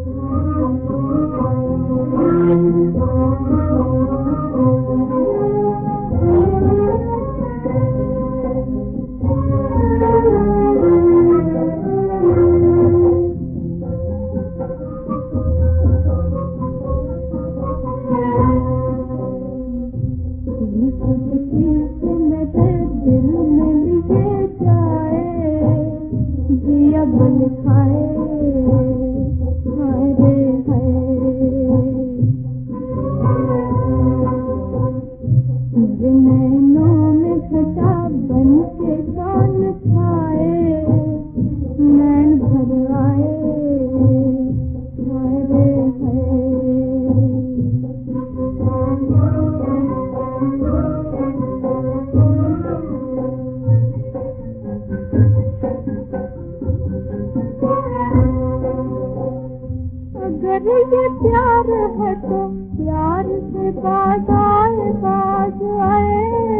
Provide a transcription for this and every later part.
ये प्यार है तो प्यार से बाज आए बाज आए।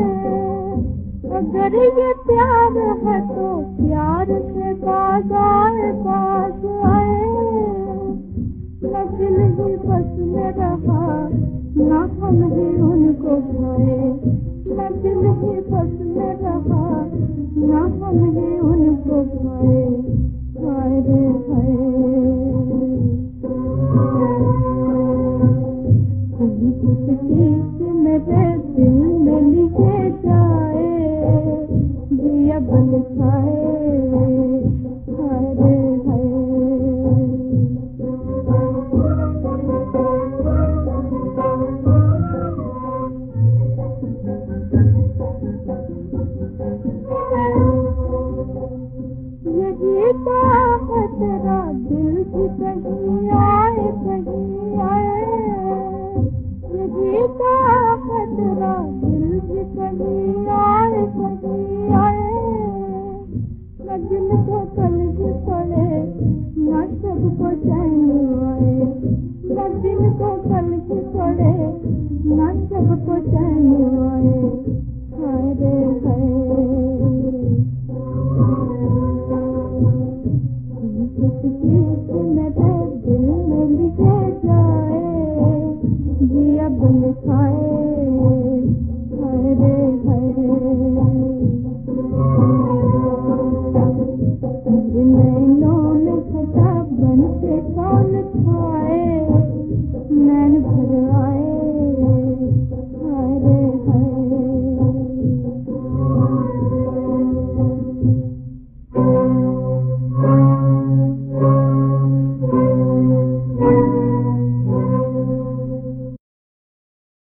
अगर ये प्यार है तो प्यार से बाज आए बाज आए। न दिल ही बस में रहा न हम ही उनको भाए। न दिल ही बस में रहा न हम ही उनको भाए। हाय रे हाय मेरे दिल में लिखे जाए दिया बन खाए। हाय रे हाय यही तो खतरा दिल की कहीं आए कहीं आए। यही तो खतरा दिल की कहीं आए कहीं आए। न दिल को कल भी पड़े न सबको चैन आए। न दिल को कल भी पड़े न सबको चैन आए। हाय रे हाय मेरे दिल में लिखे जाए दिया बन खाए। हाय रे हाय नैनों में खटा बन के कौन था।